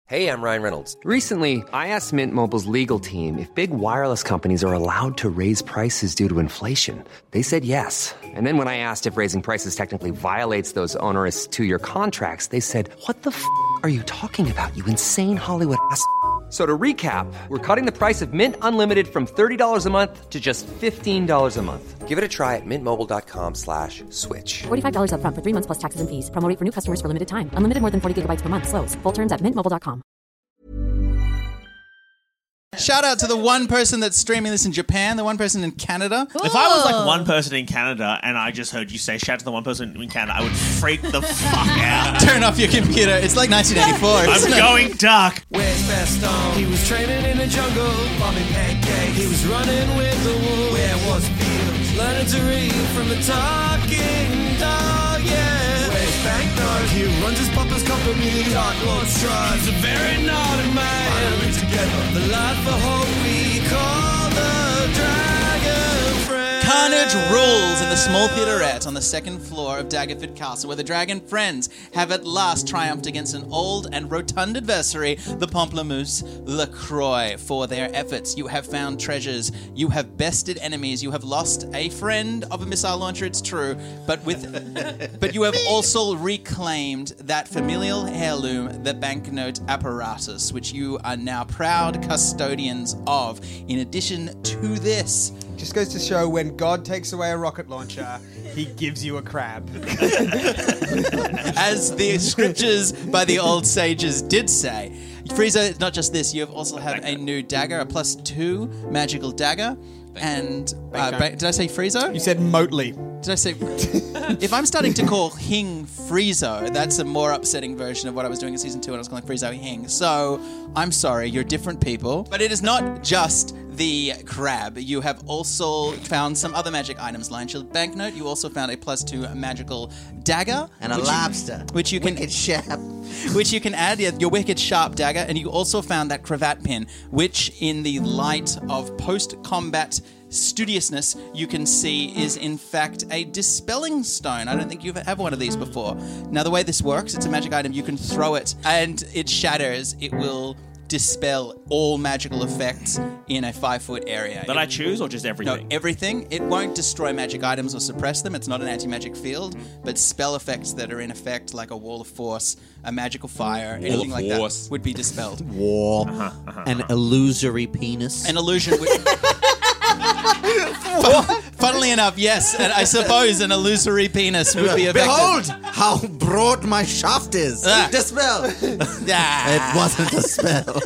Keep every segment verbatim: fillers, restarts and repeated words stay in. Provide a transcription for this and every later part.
Hey, I'm Ryan Reynolds. Recently, I asked Mint Mobile's legal team if big wireless companies are allowed to raise prices due to inflation. They said yes. And then when I asked if raising prices technically violates those onerous two-year contracts, they said, what the f*** are you talking about, you insane Hollywood ass f- So to recap, we're cutting the price of Mint Unlimited from thirty dollars a month to just fifteen dollars a month. Give it a try at mintmobile.com slash switch. forty-five dollars up front for three months plus taxes and fees. Promo rate for new customers for limited time. Unlimited more than forty gigabytes per month. Slows full terms at mint mobile dot com. Shout out to the one person that's streaming this in Japan, the one person in Canada. If I was like one person in Canada and I just heard you say shout out to the one person in Canada, I would freak the fuck out. Turn off your computer. It's like nineteen eighty-four. I'm going dark. Where's Baston? He was training in the jungle, bombing pancakes. He was running with the wolves. Where was Fields? Learning to read from the talking dog, yeah. Where's Banknote? He runs his papa's company. Dark Lord Stride. He's a very naughty man. Finally together. The life for hope we call the Dragon Friend. Carnage rules in the small theaterette on the second floor of Daggerford Castle, where the Dragon Friends have at last triumphed against an old and rotund adversary, the Pamplemousse LaCroix. For their efforts, you have found treasures, you have bested enemies, you have lost a friend of a missile launcher, it's true, but with, but you have also reclaimed that familial heirloom, the banknote apparatus, which you are now proud custodians of. In addition to this, just goes to show when God takes away a rocket launcher, he gives you a crab. As the scriptures by the old sages did say. Frieza, it's not just this, you have also have a new dagger, a plus two magical dagger. And uh, ba- did I say Friezo? You said Motley. Did I say... If I'm starting to call Hing Friezo, that's a more upsetting version of what I was doing in season two when I was calling Friezo Hing. So, I'm sorry, you're different people. But it is not just the crab. You have also found some other magic items. Lion Shield Banknote. You also found a plus two magical dagger. And a which lobster. You, which you can... Wicked sharp. Which you can add, yeah, your wicked sharp dagger. And you also found that cravat pin, which in the light of post-combat studiousness, you can see is in fact a dispelling stone. I don't think you've have one of these before. Now, the way this works, it's a magic item. You can throw it and it shatters. It will dispel all magical effects in a five-foot area. That it, I choose or just everything? No, everything. It won't destroy magic items or suppress them. It's not an anti-magic field, mm. but spell effects that are in effect, like a wall of force, a magical fire, wall anything like force. that, would be dispelled. Wall. Uh-huh, uh-huh, An uh-huh. illusory penis. An illusion would... Funnily enough, yes, and I suppose an illusory penis would be effective. Behold how broad my shaft is. Ah. Dispel. Ah. It wasn't a spell.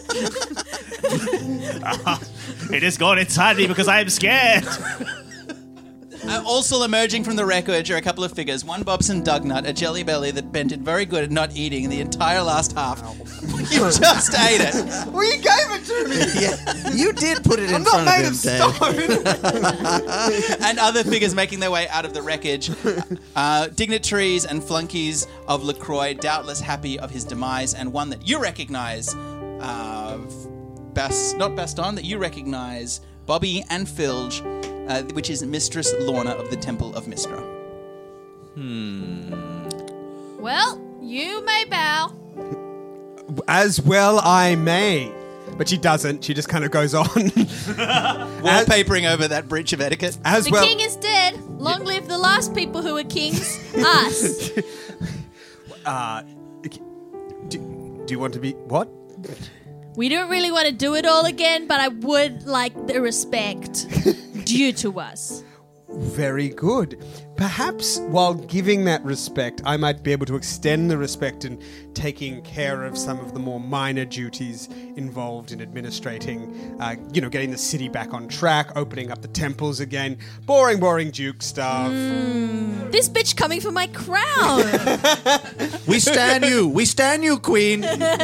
uh, it has gone inside me because I am scared. Uh, also emerging from the wreckage are a couple of figures. One Bobson Dugnut, a jelly belly that Ben did very good at not eating the entire last half. You just ate it. Well, you gave it to me. Yeah, you did put it in I'm front not made of him, of stone. And other figures making their way out of the wreckage. Uh, dignitaries and flunkies of LaCroix, doubtless happy of his demise, and one that you recognize, uh, Bas- not Baston, that you recognize, Bobby and Filge, Uh, which is Mistress Lorna of the Temple of Mistra. Hmm. Well, you may bow. As well I may. But she doesn't. She just kind of goes on. Wallpapering over that breach of etiquette. As the well- king is dead. Long live the last people who were kings. Us. Uh, do, do you want to be... What? We don't really want to do it all again, but I would like the respect due to us. Very good. Perhaps while giving that respect, I might be able to extend the respect in taking care of some of the more minor duties involved in administrating, uh, you know, getting the city back on track, opening up the temples again, boring, boring Duke stuff. Mm, this bitch coming for my crown. We stand you. We stand you, queen.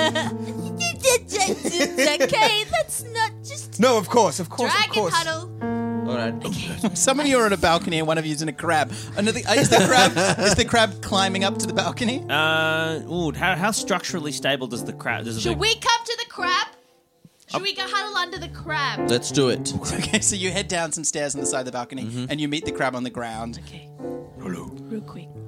Okay, that's not just... No, of course, of course, Dragon of course. huddle. All right. Okay. Some of you are on a balcony and one of you is in a crab. Another, is the crab is the crab climbing up to the balcony? Uh, ooh, how, how structurally stable does the crab... Does Should the, we come to the crab? Should we go huddle under the crab? Let's do it. Okay, so you head down some stairs on the side of the balcony Mm-hmm. and you meet the crab on the ground. Okay. Hello. Real quick. Okay.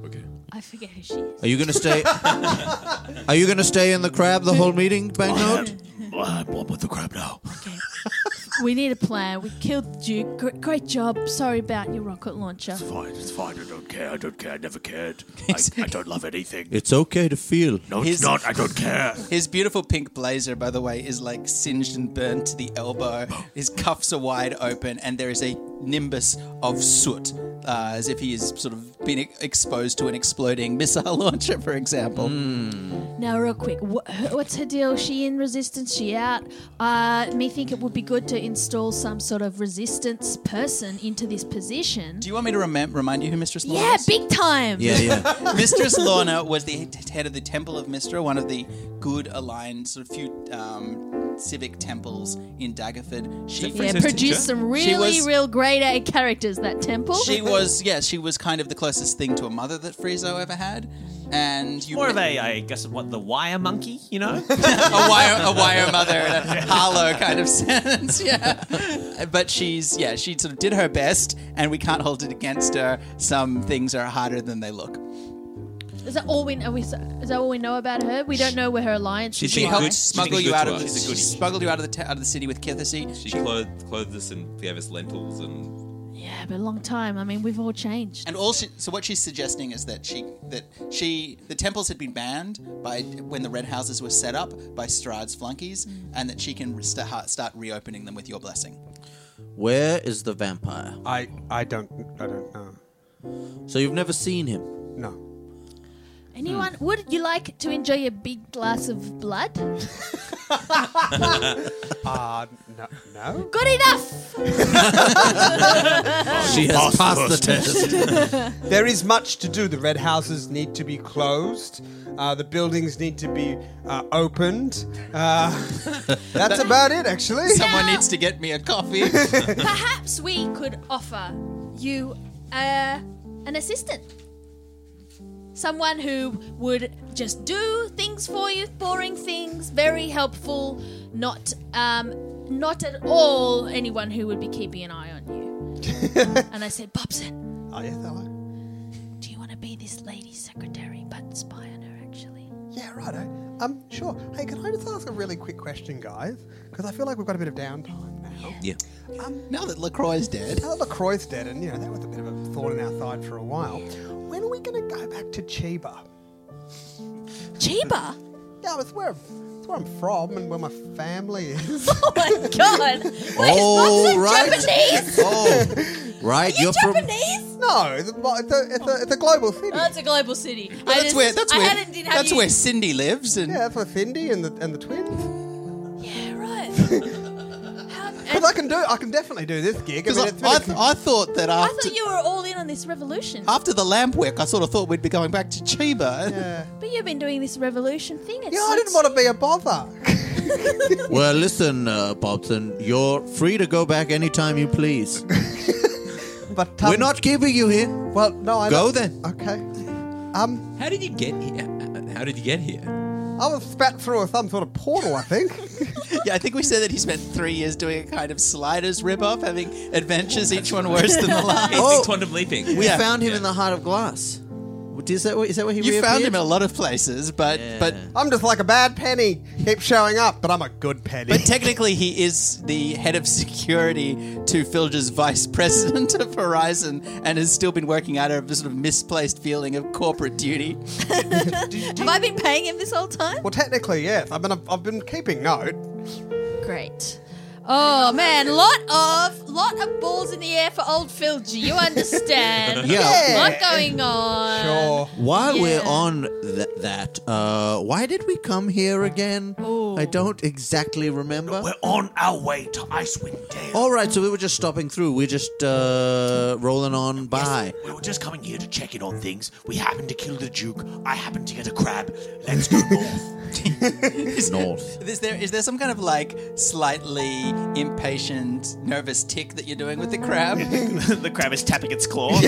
I forget who she is. Are you going to stay? Are you going to stay in the crab the whole meeting, Banknote? I'm one with the crab now. Okay. We need a plan. We killed the Duke. Gr- great job. Sorry about your rocket launcher. It's fine, it's fine. I don't care. I don't care. I never cared. I, I don't love anything. It's okay to feel. No, His- it's not. I don't care. His beautiful pink blazer, by the way, is like singed and burnt to the elbow. His cuffs are wide open, and there is a nimbus of soot, uh, as if he has sort of been e- exposed to an exploding missile launcher, for example. Now, real quick, wh- what's her deal? She in resistance? She out? Uh, me think it would be good to install some sort of resistance person into this position. Do you want me to remem- remind you who Mistress Lorna Yeah, is? big time. Yeah, yeah. Mistress Lorna was the he- head of the Temple of Mistra, one of the good aligned sort of few um, civic temples in Daggerford. She Yeah, produced some She really, was- real grade A characters, that temple. She was, yeah, she was kind of the closest thing to a mother that Friezo ever had. And you More of a, I guess, what, the wire monkey, you know? a wire, a wire mother in a Harlow kind of sense, yeah. But she's, yeah, she sort of did her best, and we can't hold it against her. Some things are harder than they look. Is that all we know? Is that all we know about her? We don't know where her alliance She's is. She been helped good- she's smuggle been you good out to of us. the, She's a she goodie. smuggled you out of the t- out of the city with Kithesy. She clothed, clothed us and gave us lentils and Yeah, but a long time. I mean, we've all changed. And all she, so what she's suggesting is that she that she the temples had been banned by when the red houses were set up by Strahd's flunkies, and that she can re- start start reopening them with your blessing. Where is the vampire? I, I don't I don't know. So you've never seen him? No. Anyone, would you like to enjoy a big glass of blood? Uh, no. No? Good enough. She has passed the test. There is much to do. The red houses need to be closed. Uh, the buildings need to be uh, opened. Uh, that's about it, actually. Someone needs to get me a coffee. Perhaps we could offer you uh, an assistant. Someone who would just do things for you, boring things, very helpful, not um, not at all anyone who would be keeping an eye on you. And I said, Bobson, Oh, yeah, hello. do you want to be this lady's secretary but spy on her, actually? Yeah, righto. Um, sure. Hey, can I just ask a really quick question, guys? Because I feel like we've got a bit of downtime now. yeah. Um, Now that LaCroix's dead. now that LaCroix's dead, and, you know, that was a bit of a thorn in our side for a while, when are we going to go back to Chiba? Chiba? Yeah, it's where, it's where I'm from and where my family is. Oh my god! Wait, Oh, Bobson right. Japanese? Oh, right. You You're from. Japanese? No, it's a, it's a, it's a, it's a global city. Oh, it's a global city. I That's just- where that's I where hadn't- didn't have that's you- where Cindy lives, and Yeah, that's where Cindy and the and the twins. Yeah, right. How, Because and I can do, I can definitely do this gig. I because mean, I, it's I, been a- I thought that I after thought you were all in on this revolution. after the lamp wick, I sort of thought we'd be going back to Chiba. yeah. But you've been doing this revolution thing. It's Yeah, I didn't want to be a bother. Well, listen, uh, Bobson. You're free to go back anytime you please. But um, We're not keeping you here. Well, no, I Go then. Okay. Um, How did you get here? How did you get here? I was spat through some sort of portal, I think. Yeah, I think we said that he spent three years doing a kind of Sliders ripoff, having adventures, each one worse than the last. Oh, quantum leaping. We Yeah. found him in the Heart of Glass. Is that what, is that where he You reappeared? found him in a lot of places, but but I'm just like a bad penny. Keep showing up, but I'm a good penny. but technically he is the head of security to Filger's vice president of Horizon, and has still been working out of a sort of misplaced feeling of corporate duty. Have I been paying him this whole time? Well, technically, yes. I've been I've been keeping note. Great. Oh man, lot of lot of balls in the air for old Filgy. You understand? Yeah. Lot going on. Sure. While Yeah. we're on th- that, uh, why did we come here again? Ooh. I don't exactly remember. We're on our way to Icewind Dale. All right, so we were just stopping through. We're just uh, rolling on by. We were just coming here to check in on things. We happened to kill the Duke. I happened to get a crab. Let's go north. North. Is there is there some kind of like slightly impatient, nervous tick that you're doing with the crab? The crab is tapping its claw.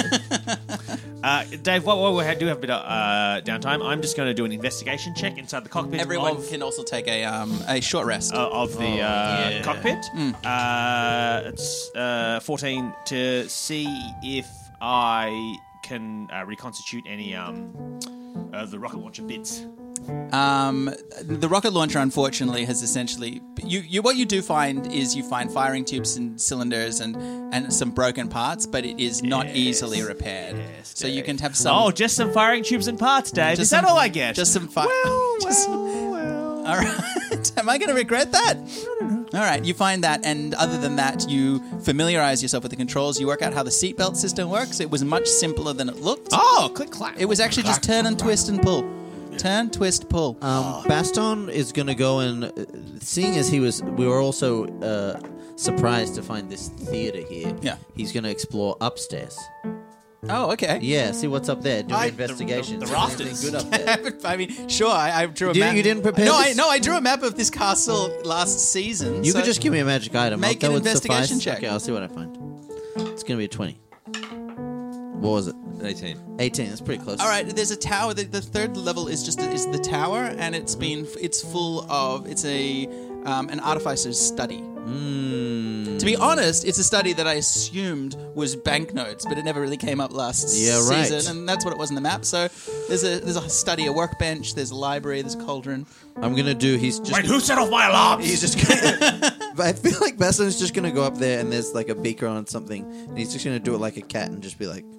uh, Dave, while, while we do have a bit of uh, downtime, I'm just going to do an investigation check inside the cockpit. Everyone of, can also take a um a short rest. uh, of the uh, yeah. cockpit. Uh, it's uh, fourteen to see if I can uh, reconstitute any um, uh, the rocket launcher bits? Um, the rocket launcher, unfortunately, has essentially you, you. What you do find is you find firing tubes and cylinders and, and some broken parts, but it is not Yes. easily repaired. Yes, so you can have some. Oh, just some firing tubes and parts, Dave. just Is that some- all I get? Just some fire. Well, just, well, well. All right. Am I going to regret that? All right. You find that, and other than that, you familiarize yourself with the controls. You work out how the seatbelt system works. It was much simpler than it looked. Oh, click clack. It was actually just turn and twist and pull. Turn, twist, pull. Um, Baston is going to go and, uh, seeing as he was, we were also uh, surprised to find this theater here. Yeah. He's going to explore upstairs. Oh, okay. Yeah, see what's up there. Do I- an investigation. the- the See if there's rafters. anything good up there. I mean, sure. I, I drew a You- map. you didn't prepare No, I, this? no. I drew a map of this castle last season. You so could just give me a magic item. Make That an would investigation suffice. check. Okay, I'll see what I find. It's going to be a twenty. What was it? eighteen. eighteen. That's pretty close. All right. There's a tower. The, the third level is just is the tower, and it's been it's full of it's a um, an artificer's study. Mm. To be honest, it's a study that I assumed was banknotes, but it never really came up last Yeah, right. season, and that's what it was in the map. So there's a there's a study, a workbench, there's a library, there's a cauldron. I'm going to do, he's just... Wait, who set off my alarms? He's just gonna, but I feel like Baston's just gonna go up there and there's like a beaker on something, and he's just gonna do it like a cat and just be like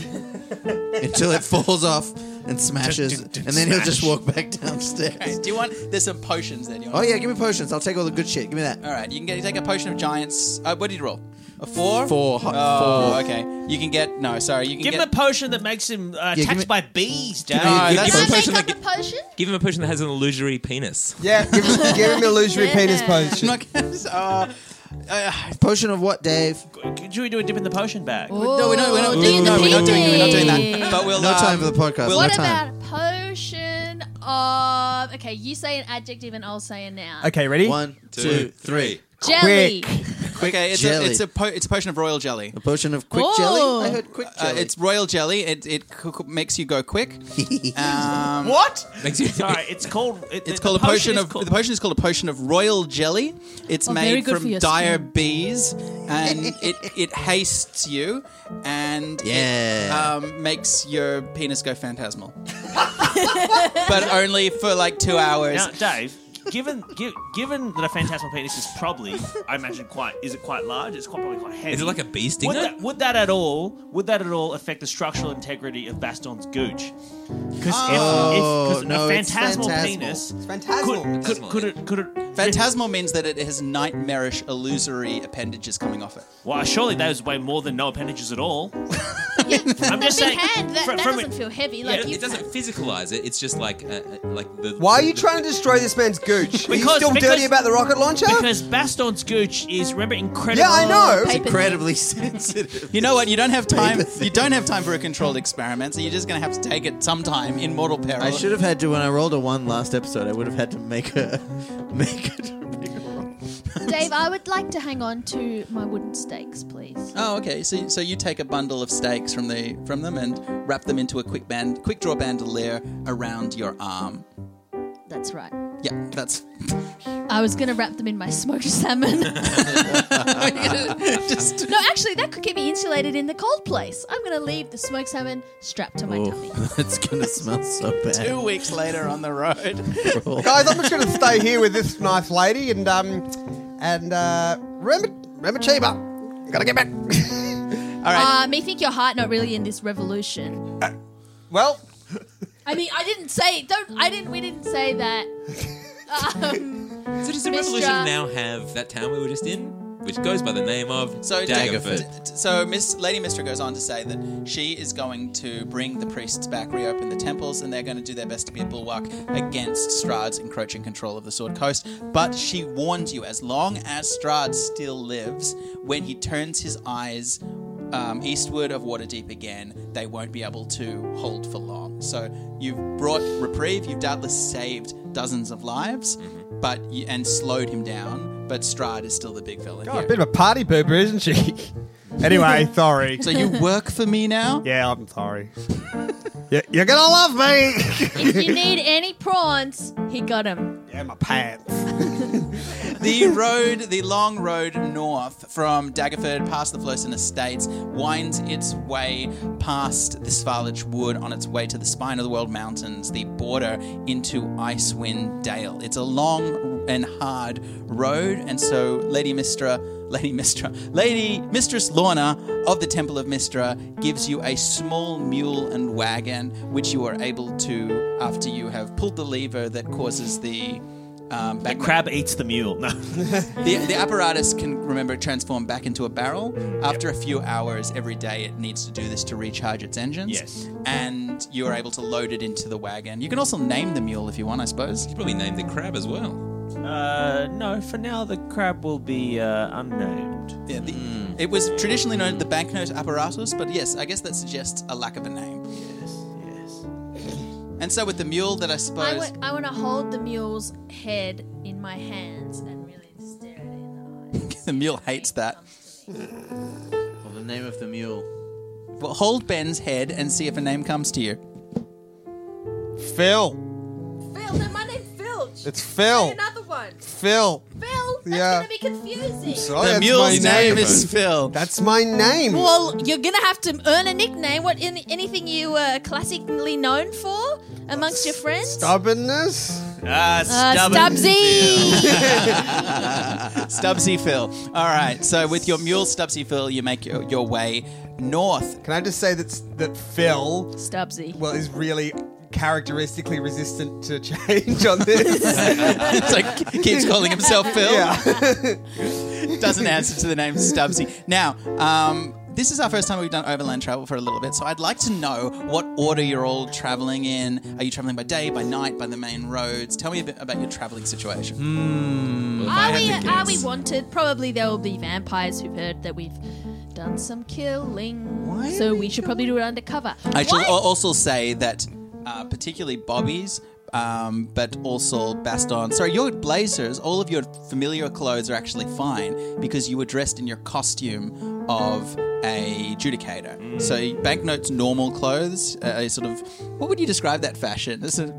until it falls off and smashes, and then he'll just walk back downstairs. Okay, do you want? There's some potions there. Do you Oh want? yeah, give me potions. I'll take all the good shit. Give me that. All right, you can get take a potion of giants. Uh, what did you roll? A four. Four. Hot, Oh, four. okay. You can get no. Sorry, you can Give get. him a potion that makes him uh, give attacked me- by bees, Dave. No, Give that's- him a Can I potion make that up a potion? Give him a potion that has an illusory penis. Yeah, give him, give him the illusory Yeah. penis I'm potion. not gonna- uh, uh, Potion of what, Dave? Should we do a dip in the potion bag? no, we're not. We're not Ooh, doing. No, we're not doing. We're not doing penis. that. But we'll. No um, time for the podcast. we'll- no What time. about potion of? Okay, you say an adjective and I'll say a noun. Okay, ready? One, two, three. Jelly. Quick. Okay, it's jelly. a it's a po- it's a potion of royal jelly. A potion of quick Oh. jelly. I heard quick Uh, jelly. it's royal jelly. It it c- c- makes you go quick. Um, What? Makes you. Sorry, it's called. It, It's the called a potion is of called- the potion is called a potion of royal jelly. It's Oh, very made good for from your dire skin. bees, and it it hastes you, and Yeah. it um, makes your penis go phantasmal. But only for like two hours. Now, Dave, given gi- given that a phantasmal penis is probably, I imagine, quite is it quite large? It's quite probably quite heavy. Is it like a bee stinger? Would that, would that at all? Would that at all affect the structural integrity of Baston's gooch? Because Oh, if, if 'cause no, a it's phantasmal, phantasmal. penis, Phantasmal. could, could, could it could it? Phantasmal means that it has nightmarish, illusory appendages coming off it. Well, surely that is way more than no appendages at all. Yeah, from I'm the just big saying- hand, that, from- that from doesn't it- feel heavy. Yeah, Like it, you it doesn't physicalize it. It's just like uh, uh, like the. Why are you the- trying to destroy this man's gooch? Are you Because- still because- dirty about the rocket launcher? Because Baston's gooch is, remember, incredible. Yeah, I know. Paper incredibly sensitive. You know what? You don't have time. Paper You don't have time for a controlled experiment, so you're just going to have to take it sometime in mortal peril. I should have had to when I rolled a one last episode. I would have had to make a make a, make a roll. Dave, I would like to hang on to my wooden stakes, please. Oh, okay. So, so you take a bundle of stakes from the from them and wrap them into a quick band, quick draw bandolier around your arm. That's right. Yeah, that's. I was going to wrap them in my smoked salmon. just. No, actually, that could keep me insulated in the cold place. I'm going to leave the smoked salmon strapped to my tummy. It's gonna smell so bad. Two weeks later on the road. Guys, I'm just going to stay here with this nice lady and um and uh remember remember Chiba. Gotta get back. All right. Uh, me think your heart not really in this revolution. Well, I mean, I didn't say don't. I didn't. We didn't say that. Um, So does the Mister revolution now have that town we were just in, which goes by the name of So Daggerford? t- t- So Miss Lady Mistra goes on to say that she is going to bring the priests back, reopen the temples, and they're going to do their best to be a bulwark against Strahd's encroaching control of the Sword Coast. But she warns you, as long as Strahd still lives, when he turns his eyes um, eastward of Waterdeep again, they won't be able to hold for long. So you've brought reprieve. You've doubtless saved dozens of lives, but you, and slowed him down. But Strahd is still the big villain God, here. a bit of a party pooper, isn't she? Anyway, sorry. So you work for me now? Yeah, I'm sorry. you, you're gonna love me. if you need any prawns, he got them. Yeah, my pants. The road, the long road north from Daggerford past the Flossen Estates winds its way past the Svalage Wood on its way to the Spine of the World Mountains, the border into Icewind Dale. It's a long and hard road, and so Lady Mistra, Lady Mistra, Lady Mistress Lorna of the Temple of Mistra gives you a small mule and wagon, which you are able to, after you have pulled the lever that causes the Um, The crab eats the mule. No. the, the apparatus can, remember, transform back into a barrel. After a few hours every day, it needs to do this to recharge its engines. Yes. And you are able to load it into the wagon. You can also name the mule if you want, I suppose. You probably name the crab as well. Uh, no, for now the crab will be uh, unnamed. Yeah, the, It was traditionally known as the banknote apparatus, but yes, I guess that suggests a lack of a name. Yes, yes. And so with the mule that I I suppose... wa- I want to hold the mule's head in my hands and really stare at it in the eyes. the mule hates that. Well, the name of the mule. Well, hold Ben's head and see if a name comes to you. Phil. Phil, no, my name's Filch. It's Phil. Say another one. Phil. Phil, that's Yeah. going to be confusing. Sorry, the that's mule's my name is Phil. That's my name. Well, you're going to have to earn a nickname. What in, anything you are classically known for amongst your friends? Stubbornness. Ah, Uh, stubborn. Stubbsy. Stubbsy Phil. All right, so with your mule Stubbsy Phil, you make your, your way north. Can I just say that that Phil, Stubbsy. well, is really characteristically resistant to change on this. It's like keeps calling himself Phil. Yeah. Doesn't answer to the name Stubbsy. Now, um, this is our first time we've done overland travel for a little bit, so I'd like to know what order you're all traveling in. Are you traveling by day, by night, by the main roads? Tell me a bit about your traveling situation. Well, if I Are had we, to are we guess- wanted? Probably there will be vampires who've heard that we've done some killing. Why so are we we should probably do it undercover. I should Why- al- also say that, uh, particularly Bobby's, um, but also Baston. Sorry, your blazers, all of your familiar clothes are actually fine because you were dressed in your costume of a judicator. Mm. So Banknote's normal clothes, uh, sort of, what would you describe that fashion? This is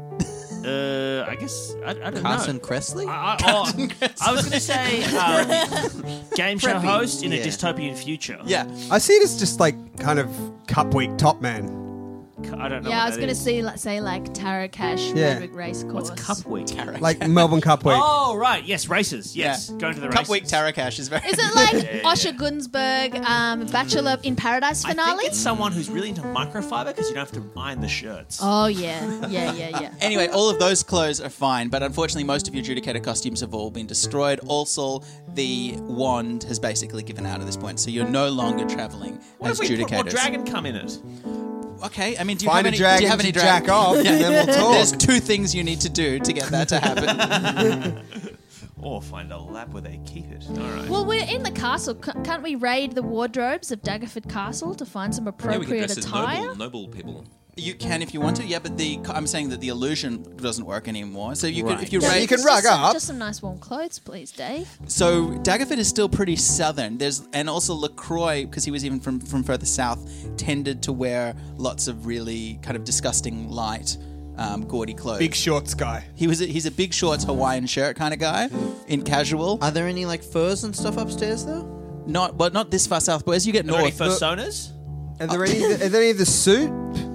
Uh, I guess I, I don't Carson know. Cressley? I, I, oh, I was going to say um, game show Preppy. host in a Yeah. dystopian future. yeah. I see it as just like kind of Cup Week Top Man. I don't know. Yeah, what I was that going to is. say, like, say like Tara Cash, Yeah. Redrick Race Course. What's Cup Week? Like Melbourne Cup Week. Oh, right. Yes, races. Yes, Yeah. going to the Cup races. Week Tarakash is very... Is it like Osher Gunsberg, um, Bachelor in Paradise I finale? think it's someone who's really into microfiber because you don't have to iron the shirts. Oh yeah, yeah, yeah, yeah. Anyway, all of those clothes are fine, but unfortunately most of your Judicator costumes have all been destroyed. Also, the wand has basically given out at this point, so you're no longer traveling What as if we put more Judicators. dragon come in it? Okay, I mean, do you Find have a any, dragon do you have to any jack drag- off, and then we'll talk. There's two things you need to do to get that to happen. Or find a lab where they keep it. All right. Well, we're in the castle. C- can't we raid the wardrobes of Daggerford Castle to find some Yeah, we could appropriate dress as attire? noble, noble people. You can if you want to, yeah, but the I'm saying that the illusion doesn't work anymore. So you could, if you Yeah, raid, you can Just rug some- up. Just some nice warm clothes, please, Dave. So Daggerford is still pretty southern. There's and also Lacroix, because he was even from from further south, tended to wear lots of really kind of disgusting light, um, gaudy clothes. Big shorts guy. He was a, he's a big shorts Hawaiian shirt kind of guy, in casual. Are there any like furs and stuff upstairs though? Not but not this far south. But as you get Are there any north, personas? Are there any? Are there any of the suit?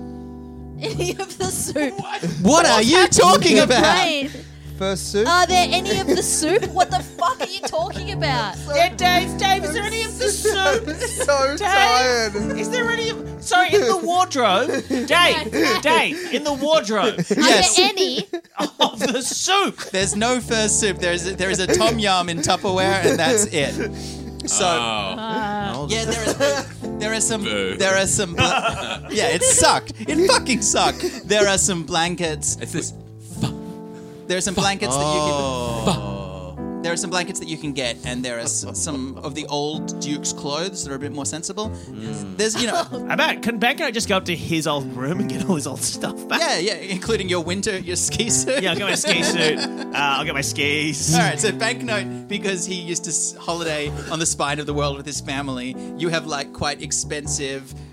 Any of the soup? what are you talking Your about? brain. First suit? Are there any of the soup? What the fuck are you talking about? Dave, Dave, Dave, is there any of the soup? so tired. Is there any of... Sorry, in the wardrobe. Dave, Dave, in the wardrobe Yes. Are there any? of the soup. There's no first soup. There is a, there is a tom yum in Tupperware, and that's it. So Oh. yeah, there is there are some Boo. there are some bla- yeah, it sucked. It fucking sucked. There are some blankets. It's this. There are some blankets that you Oh. can. There are some blankets that you can get, and there are s- some of the old Duke's clothes that are a bit more sensible. There's, you know, How about, can Banko just go up to his old room and get all his old stuff back? yeah, yeah, including your winter, your ski suit. Yeah, I'll get my ski suit. Uh, I'll get my skis. All right, so Banknote, because he used to s- holiday on the spine of the world with his family, you have like quite expensive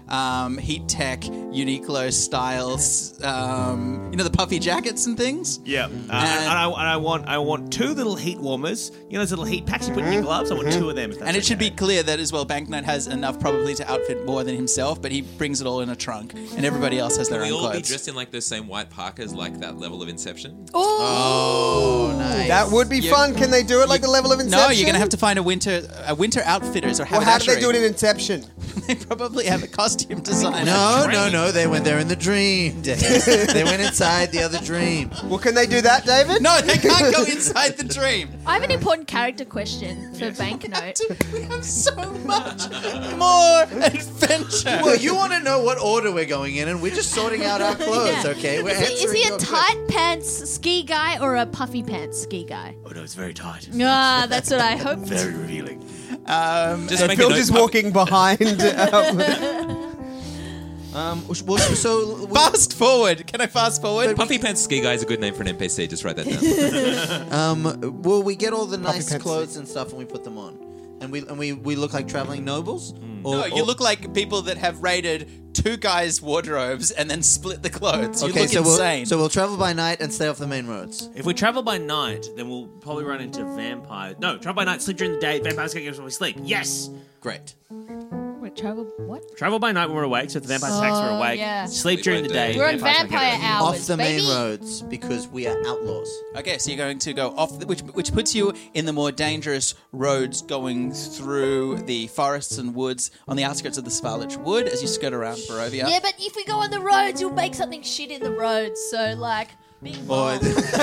um, heat tech, Uniqlo styles, um, you know, the puffy jackets and things. Yeah, uh, and, and, I, and I want I want two little heat warmers. You know those little heat packs you put in your gloves. I want two of them. If that's And it should okay. be clear that as well, Banknote has enough probably to outfit more than himself, but he brings it all in a trunk, and everybody else has their Can we own all be clothes. dressed in like those same white parkas, like that level of Inception? Oh, nice. That would be You- fun. Can they do it like the level of Inception? No, you're going to have to find a winter a winter outfitters or Well, how do they do it in haberdashery. Inception? They probably have a costume designer. No, no, no. They went there in the dream. Dave. They went inside the other dream. Well, can they do that, David? No, they can't go inside the dream. I have an important character question for Banknote. We have so much more adventure. Well, you want to know what order we're going in, and we're just sorting out our clothes, Yeah. okay? We're Is he, is answering he a your tight pants ski guy or a puffy pants ski guy? Oh no, it's very tight. Ah, that's what I hoped. Very revealing. Um, Just So make Phil a note, just puppy- walking behind. Um, Um, well, so we- fast forward. Can I fast forward? Puffy Pants Ski Guy is a good name for an N P C. Just write that down. um, well, we get all the nice pants. clothes and stuff, and we put them on, and we and we, we look like traveling nobles. Or, No, you or- look like people that have raided two guys' wardrobes and then split the clothes. You Okay, look so insane. we'll so we'll travel by night and stay off the main roads. If we travel by night, then we'll probably run into vampires. No, travel by night, sleep during the day. Vampires gonna get us when we sleep. Yes. Great. Wait, travel what? Travel by night when we're awake, so if the vampires attacks we're Oh, awake. yeah. Sleep Sleep during by the day. day. We're on vampires won't get vampire us. hours, Off the baby. main roads because we are outlaws. Okay, so you're going to go off, the, which which puts you in the more dangerous roads going through the forests and woods on the outskirts of the Svalich Wood as you skirt around Barovia. Yeah, but if we go on the roads, you'll make something shit in the roads. So, like, being bold.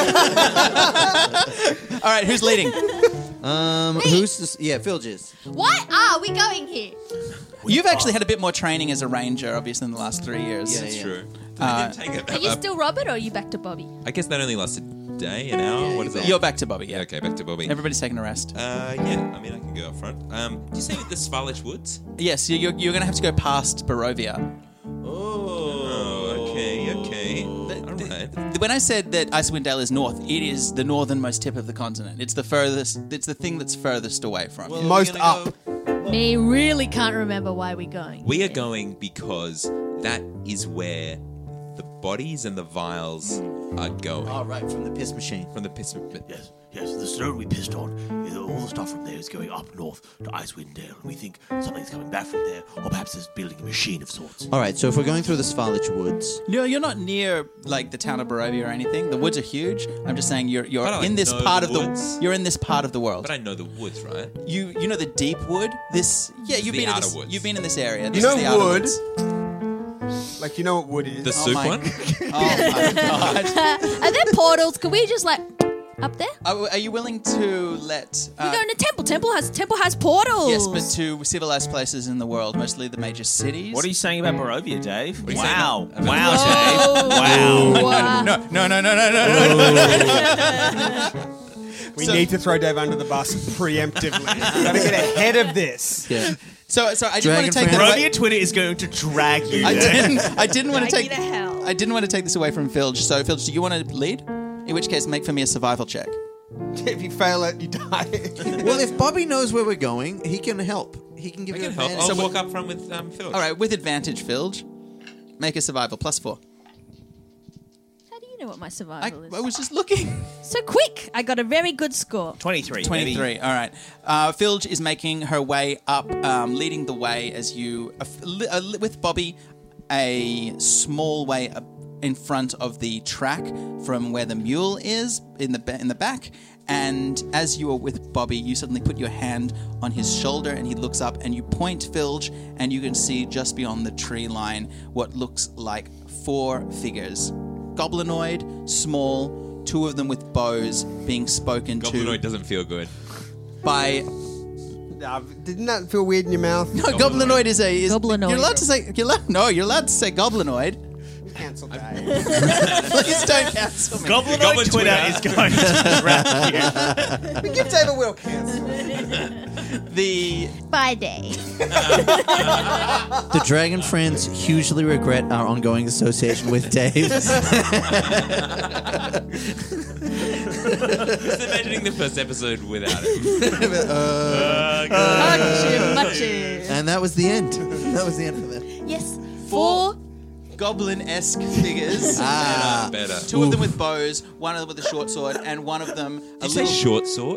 All right, who's leading? Um, who's this? Yeah, Philges. Why are we going here? You've actually had a bit more training as a ranger, obviously, in the last three years. Yeah, It's yeah. true. Uh, I didn't take it. Are you Uh, still Robert, or are you back to Bobby? I guess that only lasts a day, an hour. What is it? You're back to Bobby, yeah. Okay, back to Bobby. Everybody's taking a rest. Uh, yeah, I mean, I can go up front. Um, did you say the Svalich Woods? Yes, you're, you're going to have to go past Barovia. Oh, okay, okay. All right. When I said that Icewind Dale is north, it is the northernmost tip of the continent. It's the furthest. It's the thing that's furthest away from you. Most up. Me really can't remember why we're going. We are going because that is where the bodies and the vials are going. Oh, right, from the piss machine. From the piss. Yes, yes. The stone we pissed on, you know, all the stuff from there is going up north to Icewind Dale, and we think something's coming back from there, or perhaps it's building a machine of sorts. All right, so if we're going through the Svalich Woods, No, you're not near like the town of Barovia or anything. The woods are huge. I'm just saying you're you're But I in this know part the of the woods. you're in this part of the world. But I know the woods, right? You you know the deep wood. This yeah you've The been in outer this, woods. you've been in this area. You This know is the outer wood? woods. Like, you know what wood is? The soup my- one? Oh my god! Are there portals? Can we just like up there? Are, are you willing to let? Uh, We're going to temple. Temple has temple has portals. yes, but to civilized places in the world, mostly the major cities. What are you saying about Barovia, Dave? are you saying wow, about- wow, Oh. Dave, wow. Wow. No, no, no, no, no, no, no, no. We So- need to throw Dave under the bus preemptively. Gotta get ahead of this. yeah. So, so I didn't want to Dragon take it friends. away. Barovia Twitter is going to drag you. I Dave. didn't. I didn't want to Drag take. you to hell. I didn't want to take this away from Filge. So, Filge, do you want to lead? In which case, make for me a survival check. If you fail it, you die. Well, if Bobby knows where we're going, he can help. He can give I you can help. advantage. I'll So walk up front with um, Phil. All right, with advantage, Filge. Make a survival plus four. How do you know what my I, survival is? I was just looking. So quick. I got a very good score. twenty-three. twenty-three. All right. Uh, Filge is making her way up, um, leading the way as you, uh, li- uh, li- with Bobby, a small way up in front of the track from where the mule is in the ba- in the back. And as you are with Bobby, you suddenly put your hand on his shoulder, and he looks up, and you point Filge, and you can see just beyond the tree line what looks like four figures, goblinoid, small, two of them with bows, being spoken Goblinoid to doesn't feel good. by. Uh, didn't that feel weird in your mouth? No, goblinoid is a. Is, Goblinoid. You're allowed to say. You're allowed, no, you're allowed to say goblinoid. Cancel that. Please don't cancel me. Goblin, Goblin Twitter, Twitter. is going to drag you. Give Dave a will cancel. The Bye, day. The Dragon Friends hugely regret our ongoing association with Dave. Just imagining the first episode without it. And that was the end. That was the end for them. Yes. Four. Goblin-esque figures. Ah. Better. Two of them with bows, one of them with a short sword, and one of them a Did you say little short sword?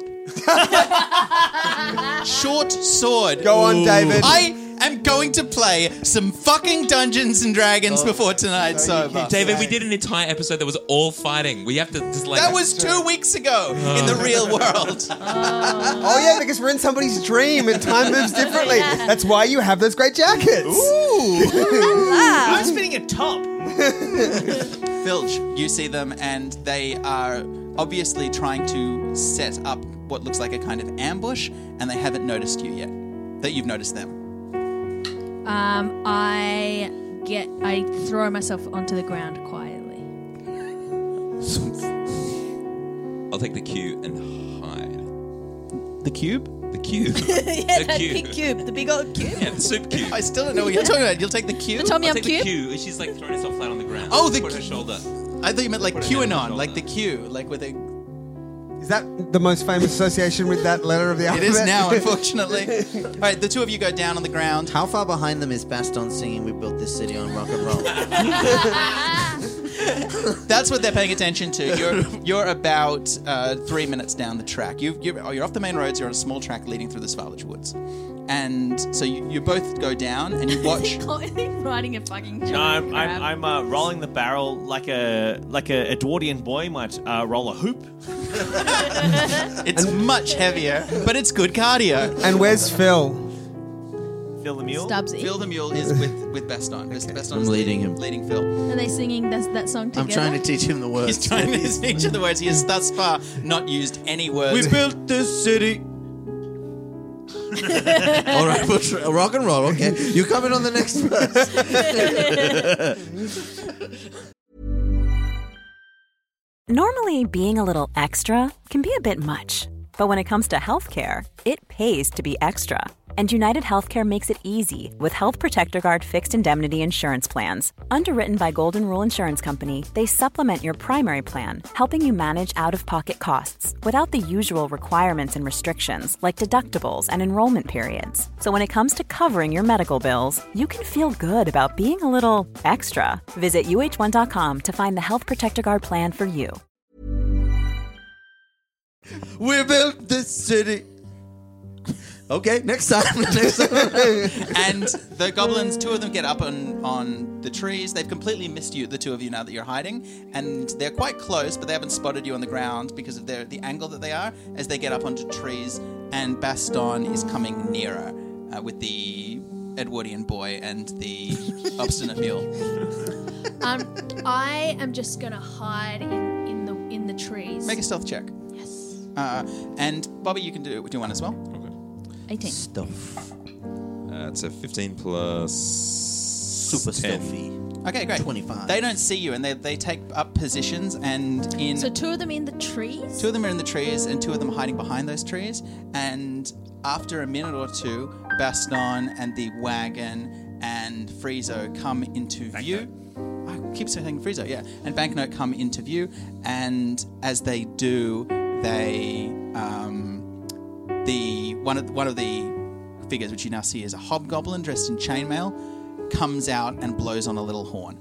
short sword. Go on, David. I am going to play some fucking Dungeons and Dragons before tonight. So, David, we did an entire episode that was all fighting. We have to just like... that was two weeks ago in the real world. Oh, yeah, because we're in somebody's dream and time moves differently. That's why you have those great jackets. I'm spinning a top. Filch, you see them, and they are obviously trying to set up what looks like a kind of ambush, and they haven't noticed you yet. That you've noticed them. Um, I get. I throw myself onto the ground quietly. I'll take the cue and hide. The cube? The cube. yeah, the that cube. big cube, the big old cube. Yeah, the soup cube. I still don't know what you're talking about. You'll take the cube? The Tom I'll Yum take cube. the cue. She's like throwing herself flat on the ground. Oh, the Put her cu- shoulder. I thought you meant like Put her hand on QAnon, her like the shoulder. Q, like with a... Is that the most famous association with that letter of the It alphabet? is now, unfortunately. All right, the two of you go down on the ground. How far behind them is Baston singing "We Built This City on Rock and Roll"? That's what they're paying attention to. You're you're about uh, three minutes down the track. You, you're, oh, you're off the main roads. You're on a small track leading through the Svalage Woods. And so you, you both go down and you watch... Riding a fucking giant No, I'm, crab. I'm, I'm uh, rolling the barrel like a like a Edwardian boy might uh, roll a hoop. It's much heavier, but it's good cardio. And where's Phil? Phil the mule. Stubbsy. Phil the Mule is with, with Baston. Okay. Baston I'm is leading him. Leading Phil. Are they singing that, that song together? I'm trying to teach him the words. He's trying to teach you the words. He has thus far not used any words. We built this city. All right, we'll try, rock and roll. Okay, you come in on the next verse. Normally, being a little extra can be a bit much, but when it comes to healthcare, it pays to be extra. And United Healthcare makes it easy with Health Protector Guard fixed indemnity insurance plans. Underwritten by Golden Rule Insurance Company, they supplement your primary plan, helping you manage out-of-pocket costs without the usual requirements and restrictions like deductibles and enrollment periods. So when it comes to covering your medical bills, you can feel good about being a little extra. Visit U H one dot com to find the Health Protector Guard plan for you. We built this city. Okay, next time. Next time. And the goblins, two of them get up on, on the trees. They've completely missed you, the two of you, now that you're hiding. And they're quite close, but they haven't spotted you on the ground because of their, the angle that they are as they get up onto trees. And Baston is coming nearer uh, with the Edwardian boy and the obstinate mule. Um, I am just gonna hide in, in the in the trees. Make a stealth check. Yes. Uh, and Bobby, you can do, do one as well. eighteen. Stuff. Uh, it's a fifteen plus... Super ten. stuffy. Okay, great. twenty-five. They don't see you, and they they take up positions, and in So two of them in the trees. two of them are in the trees, and two of them hiding behind those trees. And after a minute or two, Baston and the wagon and Friezo come into view. I keep saying Friezo, yeah. And Banknote come into view, and as they do, they um, the one of one of the figures, which you now see is a hobgoblin dressed in chainmail, comes out and blows on a little horn.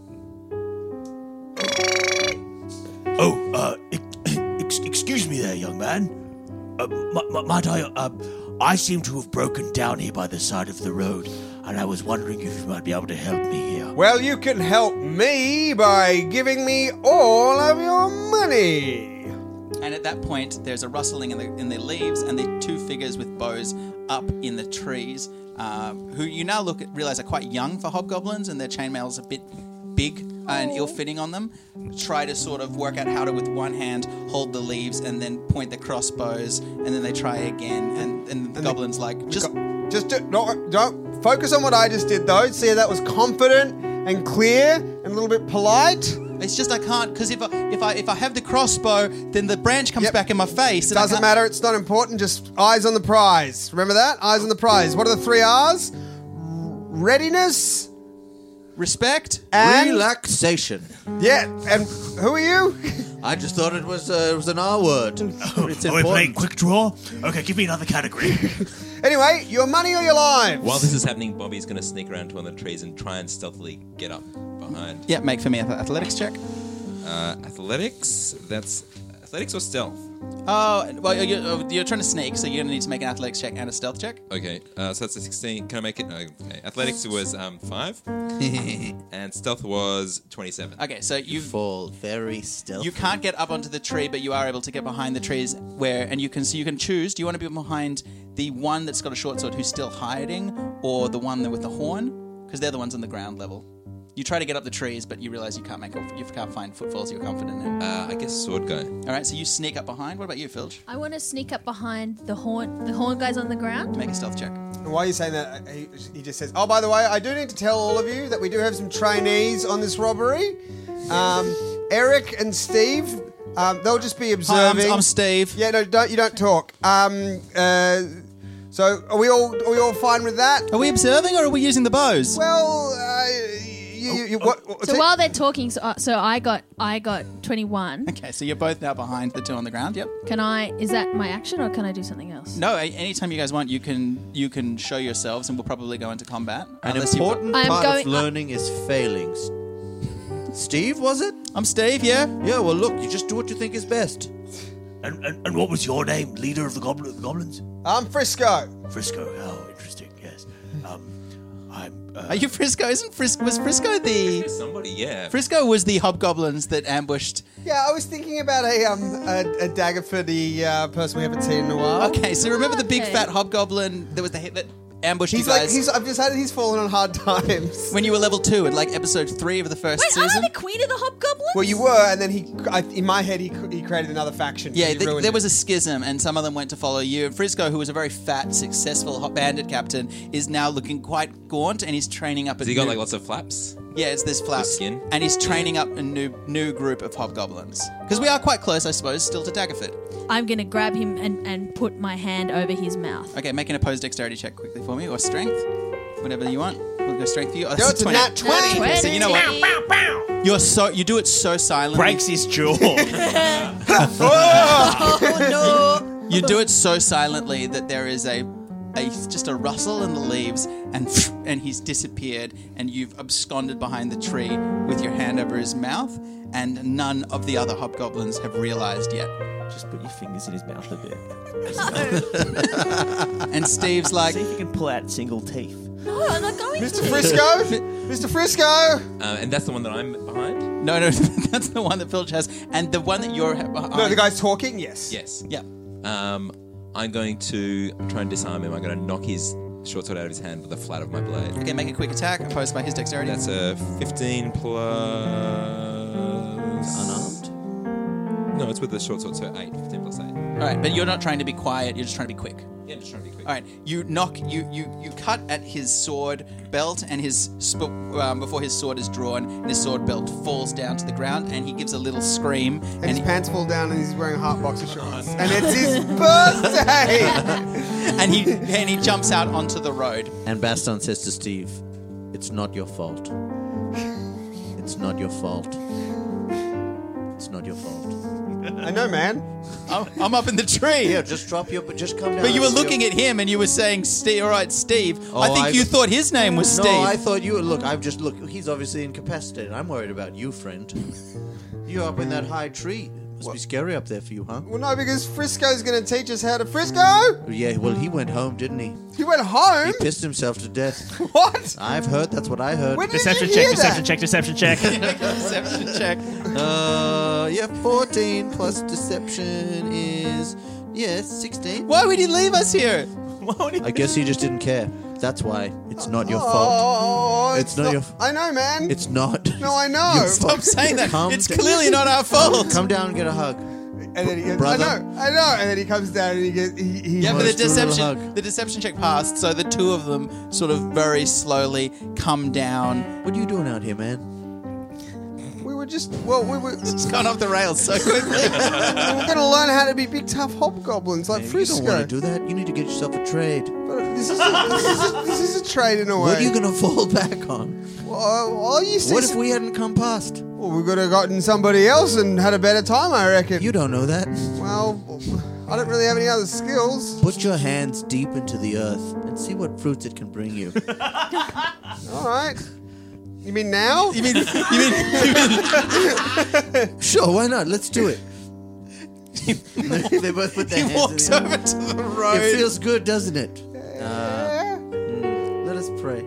Oh, uh, ex- excuse me there, young man. Uh, m- m- might I, uh, I seem to have broken down here by the side of the road, and I was wondering if you might be able to help me here. Well, you can help me by giving me all of your money. And at that point, there's a rustling in the in the leaves, and the two figures with bows up in the trees, uh, who you now look at, realize are quite young for hobgoblins, and their chainmail's a bit big and ill-fitting on them. Try to sort of work out how to, with one hand, hold the leaves and then point the crossbows, and then they try again, and, and the And goblin's like, just Just do, don't, don't focus on what I just did, though. See, that was confident and clear and a little bit polite. it's just I can't, because if I, if I if I have the crossbow, then the branch comes Yep. back in my face. and I Doesn't can't- matter. It's not important. Just eyes on the prize. Remember that? Eyes on the prize. What are the three R's? Readiness. Respect. And Relaxation. yeah. And who are you? I just thought it was uh, it was an R word. It's Are we playing important. quick draw? Okay, give me another category. Anyway, your money or your lives? While this is happening, Bobby's going to sneak around to one of the trees and try and stealthily get up behind. Yeah, make for me an athletics check. Uh, athletics. That's athletics or stealth. Oh, well, you're, you're trying to sneak, so you're going to need to make an athletics check and a stealth check. Okay, uh, so that's a sixteen. Can I make it? No, okay. Athletics was um, five, and stealth was twenty-seven. Okay, so you fall very stealthy. You can't get up onto the tree, but you are able to get behind the trees where, and you can so you can choose. Do you want to be behind the one that's got a short sword who's still hiding, or the one that with the horn? Because they're the ones on the ground level. You try to get up the trees, but you realize you can't make you can't find footfalls you're confident in. Uh, I guess sword guy. All right, so you sneak up behind. What about you, Filch? I want to sneak up behind the horn. The horn guy's on the ground. Make a stealth check. And while you're saying that, he, he just says, "Oh, by the way, I do need to tell all of you that we do have some trainees on this robbery. Um, Eric and Steve, um, they'll just be observing." Hi, I'm, I'm Steve. Yeah, no, don't you don't talk. Um, uh, so are we all are we all fine with that? Are we observing or are we using the bows? Well, uh, you, you, you, what, what, So while they're talking, so, uh, so I got I got twenty-one. Okay, so you're both now behind the two on the ground. Yep. Can I? Is that my action, or can I do something else? No, a- anytime you guys want, you can you can show yourselves, and we'll probably go into combat. An Unless you've got- important I'm part going- of learning is failing. Steve, was it? I'm Steve, yeah? Yeah, well, look, you just do what you think is best. And, and, and what was your name, leader of the, gobl- the goblins? I'm Frisco. Frisco. Oh, interesting. Yes. Um, I'm. Uh, Are you Frisco? Isn't Frisco was Frisco the Somebody, yeah. Frisco was the hobgoblins that ambushed? Yeah, I was thinking about a um a, a Daggerford, the uh, person we haven't seen in a while. Okay, so remember the big Okay. fat hobgoblin that was the that ambushed He's you like guys he's. I've decided he's fallen on hard times. when you were level two in like episode three of the first Wait, season? am I the queen of the hobgoblins? Well, you were, and then he. I, in my head, he he created another faction. Yeah, He th- ruined there it. was a schism, and some of them went to follow you. And Frisco, who was a very fat, successful hot bandit captain, is now looking quite gaunt, and he's training up. Has a he got new- like lots of flaps? Yeah, it's this flap skin? and he's training up a new new group of hobgoblins because we are quite close, I suppose, still to Daggerford. I'm gonna grab him and, and put my hand over his mouth. Okay, make an opposed dexterity check quickly for me, or strength, whatever you want. We'll go strength for you. Oh, No, it's a nat twenty. Okay, so you know what? You're so you do it so silently. Breaks his jaw. Oh no! You do it so silently that there is a, a just a rustle in the leaves, and and he's disappeared, and you've absconded behind the tree with your hand over his mouth, and none of the other hobgoblins have realized yet. Just put your fingers in his mouth a bit. And Steve's like, See if you can pull out single teeth. No, I'm not going Mister to. Frisco, Mister Frisco. Uh, and that's the one that I'm behind? no, no, that's the one that Filch has, and the one that you're behind. No, the guy's talking. Yes. Yes. Yeah. Um, I'm going to try and disarm him. I'm going to knock his short sword out of his hand with the flat of my blade. Okay, make a quick attack opposed by his dexterity. That's a fifteen plus... Unarmed? No, it's with the short sword, so eight. fifteen plus eight. All right, but you're not trying to be quiet. You're just trying to be quick. Yeah, I'm just trying to be quick. All right, you knock, you you you cut at his sword belt, and his sp- um, before his sword is drawn, and his sword belt falls down to the ground, and he gives a little scream, And, and his he, pants fall down, and he's wearing heart boxer shorts. And it's his birthday. and he and he jumps out onto the road. And Baston says to Steve, "It's not your fault. It's not your fault. It's not your fault." I know, man. I'm, I'm up in the tree. Yeah, just drop your, but just come down. But you were and see looking your- at him, and you were saying, "Steve, all right, Steve." Oh, I think I- you thought his name was No, Steve. I thought you. Look, I've just look. He's obviously incapacitated. I'm worried about you, friend. You're up in that high tree. Must be scary up there for you, huh? Well, no, because Frisco's going to teach us how to Frisco. Yeah. Well, he went home, didn't he? He went home. He pissed himself to death. What? I've heard. That's what I heard. When did Deception you check, hear deception that? check, deception check. Deception check. Uh, yeah, fourteen plus deception is yeah, sixteen. Why would he leave us here? I guess he just didn't care. That's why it's not your fault. Oh, It's not your- I know, man. It's not. No, I know. Your Stop fault. saying that. Come It's da- clearly not our fault. Come down and get a hug. And then he goes, Brother. I know, I know. And then he comes down and he gets. He, he Yeah, but the Let's do a little deception hug. the deception check passed, so the two of them sort of very slowly come down. What are you doing out here, man? We were just. Well, we were. It's gone off the rails so quickly. we were going to learn how to be big, tough hobgoblins like Man, you Frisco. don't want to do that. You need to get yourself a trade. But this is, a, this, is a, this is a trade in a way. What are you going to fall back on? Well, well, you see What if we hadn't come past? Well, we could have gotten somebody else and had a better time, I reckon. You don't know that. Well, I don't really have any other skills. Put your hands deep into the earth and see what fruits it can bring you. All right. You mean now? You mean, you mean, you mean Sure, why not? Let's do it. They both put their he hands walks in the over to the road. It feels good, doesn't it? Uh, mm, let us pray.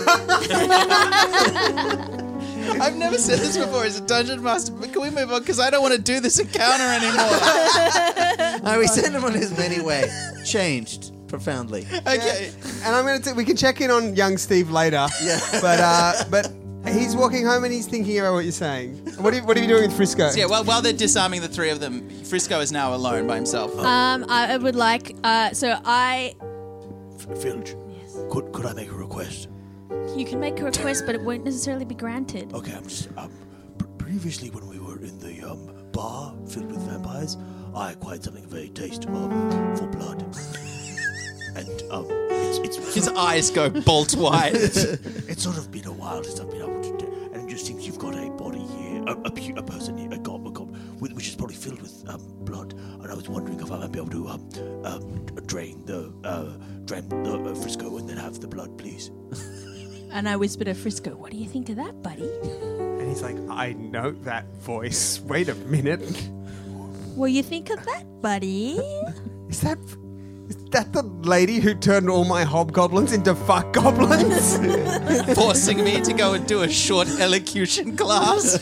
I've never said this before as a dungeon master, but can we move on? Because I don't want to do this encounter anymore. Uh, we send him on his merry way. Changed profoundly. Okay. And I'm gonna. T- we can check in on young Steve later. Yeah. But uh, but he's walking home and he's thinking about what you're saying. What are you, what are you doing with Frisco? So yeah, while, while they're disarming the three of them, Frisco is now alone by himself. Um, I would like. Uh, so I. Filch, could could I make a request? You can make a request, but it won't necessarily be granted. Okay, I'm just um. Pr- previously, when we were in the um bar filled with vampires, I acquired something very taste um for blood, and um it's it's His eyes go bolt wide. it's sort of been a while since I've been able to do, and it just seems you've got a body here, a, a, pu- a person here, a gob, a gob, with, which is probably filled with um, blood, and I was wondering if I might be able to um, um drain the uh drain the uh, Frisco and then have the blood, please. And I whispered to Frisco, "What do you think of that, buddy?" And he's like, I know that voice. Wait a minute. What do you think of that, buddy? Is that is that the lady who turned all my hobgoblins into fuck goblins? Forcing me to go and do a short elocution class.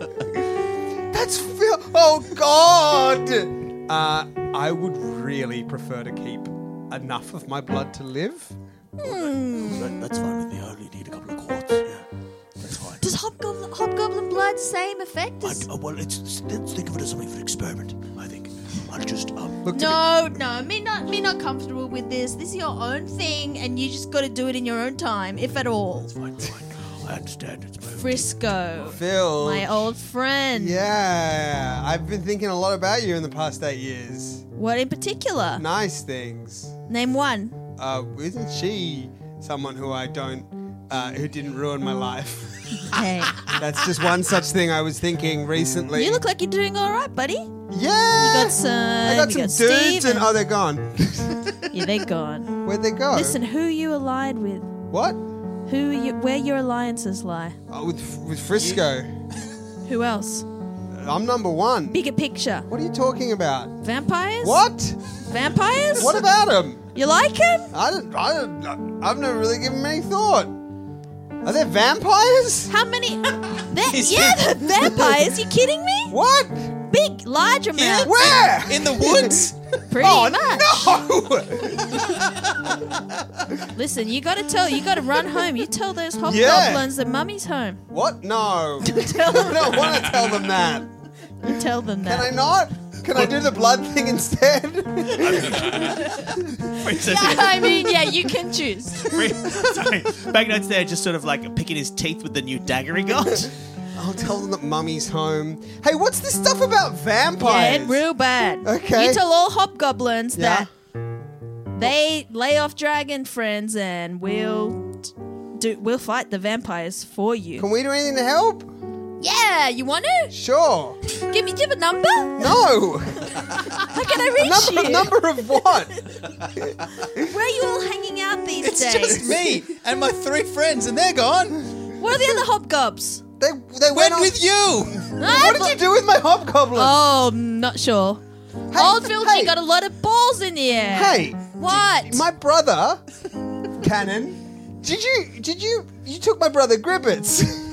That's Phil. Oh God. Uh, I would really prefer to keep enough of my blood to live. That, that's fine with me. I only need a couple of quarts. Yeah, that's fine. Does hobgoblin, hobgoblin blood same effect I, as... uh, well, it's, let's think of it as something for an experiment. I think I'll just um. Look to No, no, me not me not comfortable with this. This is your own thing, and you just got to do it in your own time, if at all. Fine, fine. I understand. It's my own. Frisco, Phil. my old friend. Yeah, I've been thinking a lot about you in the past eight years. What in particular? Nice things. Name one. Uh, isn't she someone who I don't, uh, who didn't ruin my life? Hey, That's just one such thing I was thinking recently. you look like you're doing all right, buddy. Yeah. You got some. I got you some got dudes Steve and oh, they're gone. yeah, they're gone. Where'd they go? Listen, who you allied with? What? Who you, where your alliances lie? Oh, with with Frisco. Who else? I'm number one. Bigger picture. What are you talking about? Vampires? What? Vampires? What about them? You like him? I don't. I don't. I've never really given them any thought. Are there vampires? How many? They're- yeah, they're vampires. You kidding me? What? Big, large amount. Where? In the woods? Pretty Oh much. no! Listen, you got to tell. You got to run home. You tell those hobgoblins Yeah. that Mummy's home. What? No. Tell I them. don't want to tell them that. You tell them Can I that. not? Can I do the blood thing instead? Yeah, I mean, yeah, you can choose. Sorry, Banknote's there, just sort of like picking his teeth with the new dagger he got. I'll tell them that Mummy's home. Hey, what's this stuff about Yeah, vampires? it's real bad. Okay. You tell all hobgoblins Yeah. that they lay off dragon friends, and we'll do. We'll fight the vampires for you. Can we do anything to help? Yeah, you want to? Sure. Give me, give a number. No. How can I A reach number, you? number of what? Where are you all hanging out these It's days? just me and my three friends, and they're gone. What are the other hobgobs? They they went, Went on- with you. What did you do with my hobgoblin? Oh, I'm not sure. Hey, Old Filchy hey. got a lot of balls in the air. Hey, What? my brother, Cannon. Did you did you you took my brother Gribbets?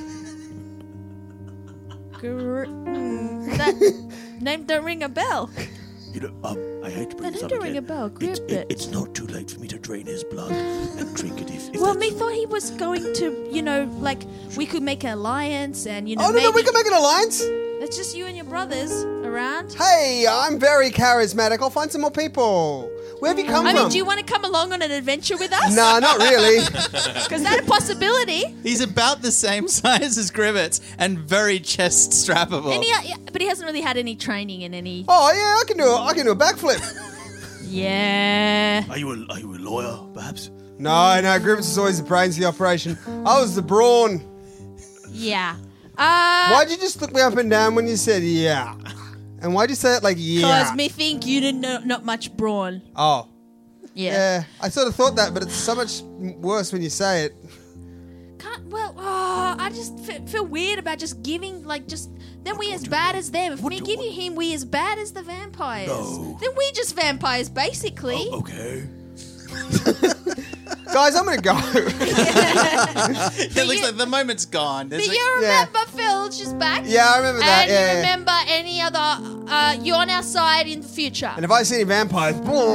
Gr- mm, that name don't ring a bell. You know, um, I hate to bring That this up don't ring again. a bell. It's, Grip it, it. it's not too late for me to drain his blood and drink it if, if Well, that's- me thought he was going to, you know, like we could make an alliance, and you know, Oh no, maybe no, we can make an alliance. it's just you and your brothers around. Hey, I'm very charismatic. I'll find some more people. Where have you come I from? mean, do you want to come along on an adventure with us? Nah, not really. Because that's a possibility. He's about the same size as Gribbets and very chest strappable. And he, yeah, but he hasn't really had any training in any. Oh yeah, I can do a, I can do a backflip. Yeah. Are you a, are you a lawyer, perhaps? No, no, Gribbets is always the brains of the operation. I was the brawn. Yeah. Uh, Why'd you just look me up and down when you said yeah? And why'd you say it like yeah? Because me think you didn't know not much brawn. Oh. Yeah. Yeah, I sort of thought that, but it's so much worse when you say it. Can't, well, oh, I just f- feel weird about just giving, like, just, then we as bad as them. If we give him, we as bad as the vampires. No. Then we just vampires, basically. Oh, okay. Guys, I'm gonna go. It looks like the moment's gone. But There's you like- remember Filch is back? Yeah, I remember that, And yeah, you yeah. remember any other, uh, you're on our side in the future. And if I see any vampires,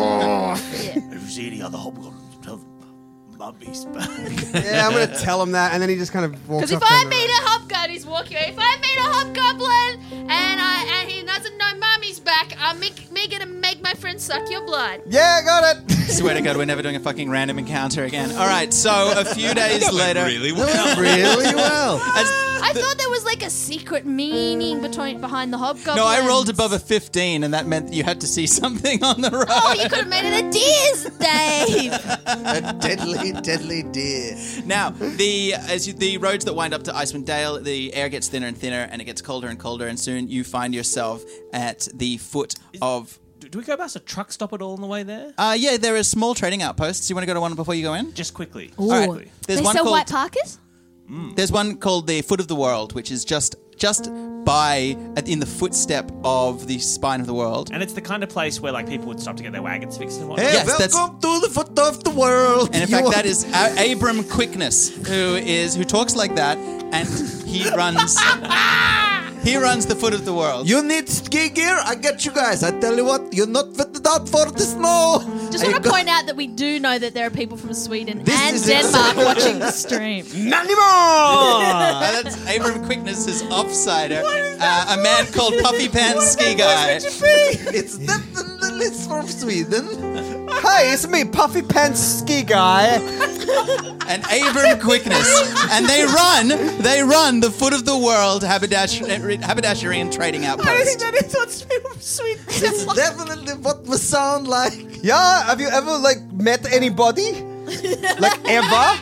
If you see any other hobgoblins, tell them Mummy's back. yeah, I'm gonna tell him that, and then he just kind of walks Because if off I down the meet road. a hobgoblin, he's walking away. If I meet a hobgoblin and I and he doesn't know Mummy's back, I'm make, me gonna make my friend suck your blood. Yeah, got it. Swear to God, we're never doing a fucking random encounter again. All right, so a few days later, really well. Really well. As I thought there was like a secret meaning between behind the hobgoblin. no, I rolled above a fifteen, and that meant you had to see something on the road. Oh, you could have made it a deer's, Dave. A deadly, deadly deer. Now, the as you, the roads that wind up to Icewind Dale, the air gets thinner and thinner, and it gets colder and colder, and soon you find yourself at the foot of. Do, do we go past a truck stop at all on the way there? Uh, yeah, there are small trading outposts. You want to go to one before you go in? Just quickly. Ooh. All right. There's They one sell called white parkas? There's one called the Foot of the World, which is just just by at, in the footstep of the spine of the world. And it's the kind of place where like people would stop to get their wagons fixed and whatnot. Hey, Yes, that's- welcome to the foot of the world. And in You fact, want- that is A- Abram Quickness, who is who talks like that, and he runs he runs the Foot of the World. You need ski gear? I get you guys. I tell you what, you're not fitted out for the snow. Just I want to got- point out that we do know that there are people from Sweden This and is Denmark exactly- watching the stream. Not anymore! Uh, that's Abram Quickness' offsider, uh, a man called Puffy Pants Ski Guy. It's definitely from Sweden. Hey, it's me, Puffy Pants Ski Guy. And Abram Quickness, and they run, they run the Foot of the World haberdashery, haberdashery and trading outpost. that is what's from Sweden. It's definitely what we sound like. Yeah, have you ever, like, met anybody? Like, ever?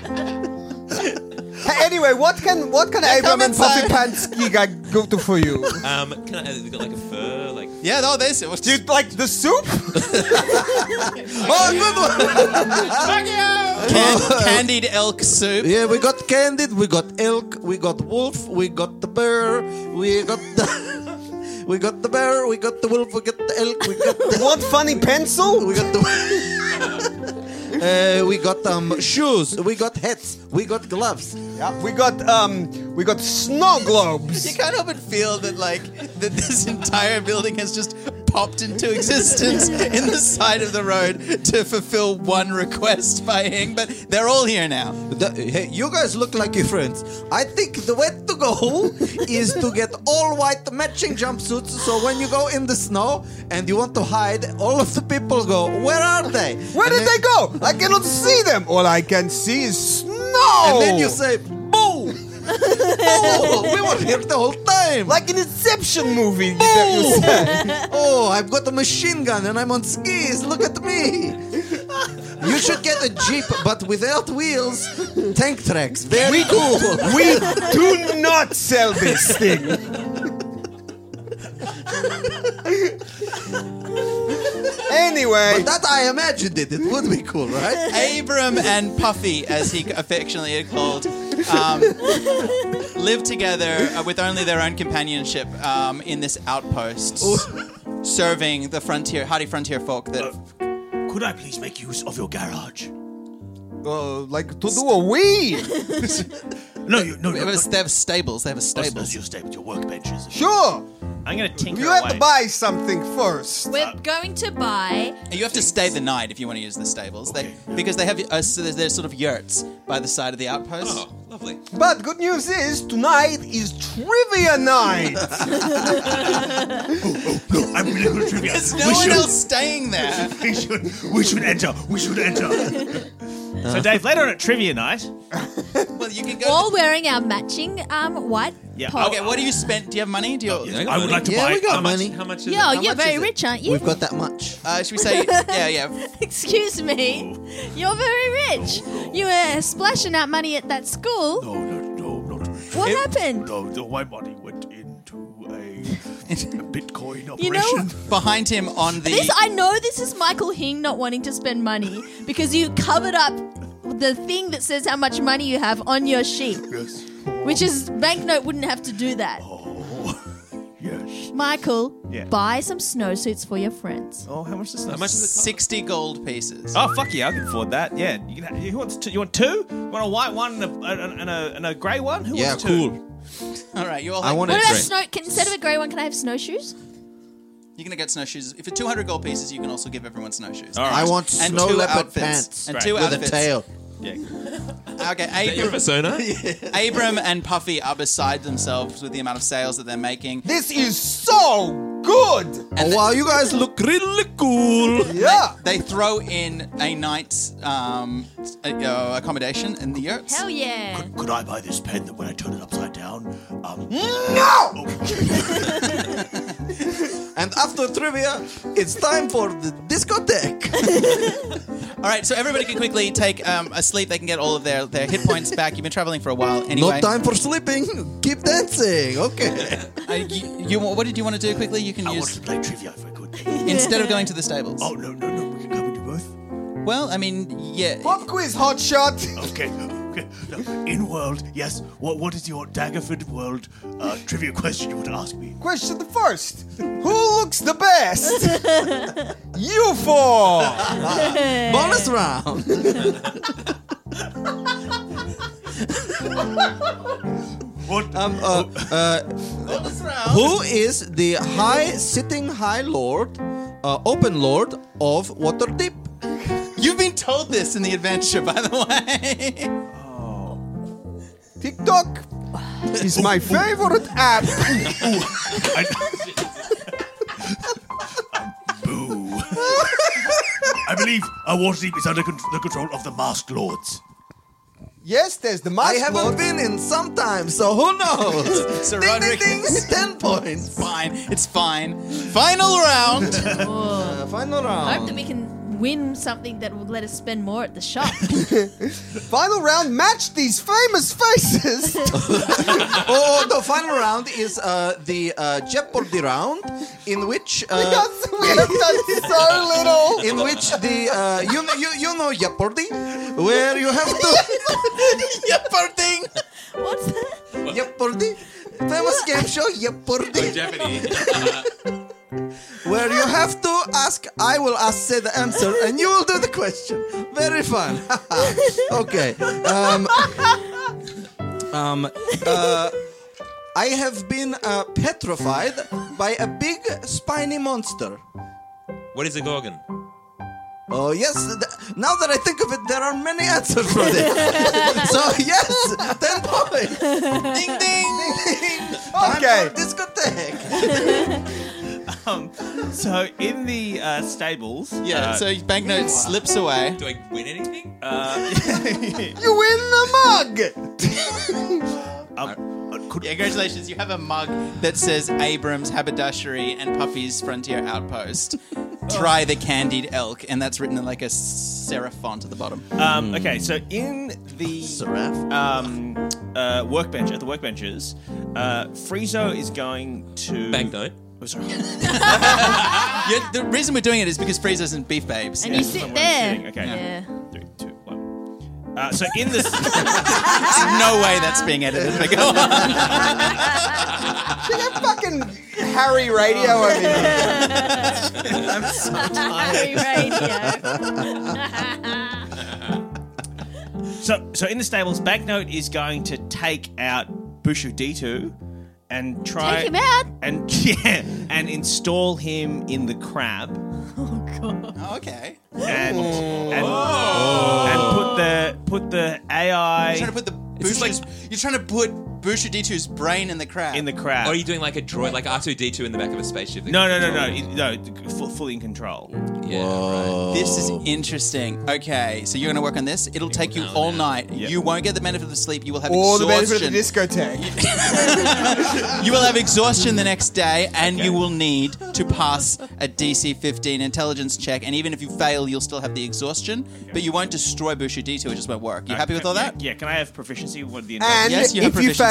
Hey, anyway, what can what can Abram and Puffy Pants Ski Guy go to for you? Um, can I, have you got like a fur? Like, Yeah, no, there's it. What's Do you like the soup? Oh, good one. Can- candied elk soup. Yeah, we got candid, we got elk, we got wolf, we got the bear, we got the we got the bear, we got the wolf, we got the elk, we got the Want funny pencil? we got the uh, we got um shoes, we got hats, we got gloves. Yeah, we got um we got snow globes. You can't help but feel that, like, that this entire building has just popped into existence in the side of the road to fulfill one request by Hing, but they're all here now. The- hey, you guys look like your friends. I think the way to go is to get all white matching jumpsuits, so when you go in the snow and you want to hide, all of the people go, where are they? Where And did then- they go? I cannot see them. All I can see is snow. And then you say, boo! Oh, we were here the whole time. like an Inception movie. That you say. Oh, I've got a machine gun and I'm on skis. Look at me. You should get a Jeep, but without wheels. Tank tracks. Very cool. We do not sell this thing. Anyway, But that I imagined it. It would be cool, right? Abram and Puffy, as he affectionately is called, um, live together uh, with only their own companionship um, in this outpost, serving the frontier, hardy frontier folk that. Could I please make use of your garage? uh, like to do a wee. No, you, no, They no, have, no. a, they have stables. They have a Stables. stables. Your stables, your workbenches. Sure. I'm going to tinker You have away. to buy something first. We're going to buy. And you have to stay the night if you want to use the stables, Okay. they, because they have uh, so there's, there's sort of yurts by the side of the outpost. oh, lovely. But good news is tonight is trivia night. No, I'm really good at trivia. There's we no one should, else staying there. We should, we should enter. We should enter. So, Dave, later on at trivia night, Well, you can go. All wearing our matching um white. Yeah, pop. Okay, what do you spend? Do you have money? Do you? Yeah, I would like to Yeah, buy. we got how much? money. How much is Yeah, it? How you're much very is it? rich, aren't you? We've got that much. Uh, should we say? Yeah, yeah. Excuse me. You're very rich. You were splashing out money at that school. No, no, no, not. What happened? No, the, my money went into a, a Bitcoin operation. You know, Behind him on the... this I know this is Michael Hing not wanting to spend money because you covered up the thing that says how much money you have on your sheet. Yes. Which is, Banknote wouldn't have to do that. Oh, yes. Michael, Yeah. buy some snowsuits for your friends. Oh, how much does that? How much does it cost? sixty gold pieces. Oh fuck yeah, I can afford that. Yeah, you can. Who wants two? You want two? You want a white one and a and a, and a grey one? Who Yeah, wants two? cool. All right, you all I have- want What it about great. snow? Can, instead of a grey one, can I have snowshoes? You're going to get snowshoes. If it's two hundred gold pieces, you can also give everyone snowshoes. All right. I want And snow two leopard outfits. pants And Right. two with outfits. a tail. Yeah. Okay, Is that your Abram, persona? Abram and Puffy are beside themselves with the amount of sales that they're making. This is so good. Oh, wow, you guys look really cool. Yeah. They throw in a night's um, uh, accommodation in the yurts. Hell yeah. Could I buy this pen that when I turn it upside down? Um, No. And after trivia, it's time for the discotheque. All right, so everybody can quickly take um, a sleep. They can get all of their, their hit points back. You've been traveling for a while anyway. No time for sleeping. Keep dancing. Okay. Uh, you, you, what did you want to do quickly? You can I use wanted to play trivia if I could. instead of going to the stables. Oh, no, no, no. We can come and do both. Well, I mean, yeah. Pop quiz, hot shot. Okay, okay. No, in world, yes. What What is your Daggerford world uh, trivia question you want to ask me? Question the first. Who looks the best? You four. Bonus round. What? Um, uh, uh, who is the high sitting high lord, uh, open lord of Waterdeep? You've been told this in the adventure, by the way. TikTok is my favorite app. I, boo. I believe uh, Waterdeep is under con- the control of the Masked Lords. Yes, there's the I mask haven't lord. been in some time, so who knows? So ding, Roderick- ding, ding, ten points. Fine, it's fine. Final round. Uh, final round. I hope that we can win something that will let us spend more at the shop. Final round. Match these famous faces. oh, the final round is uh, the uh, Jeopardy round, in which uh, Because we have done so little. in which the uh, you know you, you know Jeopardy, where you have to Jeopardy. What's that? Jeopardy, famous game show Jeopardy, Japanese. where you have to ask. I will ask say the answer, and you will do the question. Very fun. Okay. Um. Um. Uh. I have been uh, petrified by a big spiny monster. What is a gorgon? Oh, yes. Th- now that I think of it, there are many answers for this. So, yes, ten points. Ding, ding, ding, ding. Okay. Time for discotheque. Um, so in the uh, stables, Yeah, uh, so Banknote slips away. Do I win anything? uh, You win the mug. Um, uh, could, Yeah, congratulations, you have a mug that says Abram's Haberdashery and Puffy's Frontier Outpost. Try the candied elk, and that's written in like a serif font at the bottom. um, okay, so in the Seraph. um, uh, workbench at the workbenches, uh, Friezo is going to Banknote. Oh, sorry. Yeah, the reason we're doing it is because Frieza's in Beef Babes. And Yeah. you sit Someone's there. sitting, okay. Yeah. Three, two, one. Uh, so in this, There's no way that's being edited, but go on. Check out fucking Harry Radio over here. I'm so tired. Harry Radio. So, so in the stables, Banknote is going to take out Bushu Ditu and try Take him out? and yeah, and install him in the crab Oh, okay. and and, and put the put the A I You're trying to put the Is this Bushu's, you're trying to put Bushu D two's brain in the crab. in the crab. Or are you doing like a droid, like R two D two in the back of a spaceship? that no, no, can no, no, control- it- no, fu- fully in control. Yeah, right. This is interesting. Okay, so you're going to work on this. It'll take you all night. Yep. You won't get the benefit of the sleep. You will have Or the benefit exhaustion. of the discotheque. You will have exhaustion the next day, and you will need to pass a D C fifteen intelligence check. And even if you fail, you'll still have the exhaustion, but you won't destroy Bushu D two. It just won't work. You happy with all that? Yeah, yeah, can I have proficiency with the And Yes, you have if you proficiency.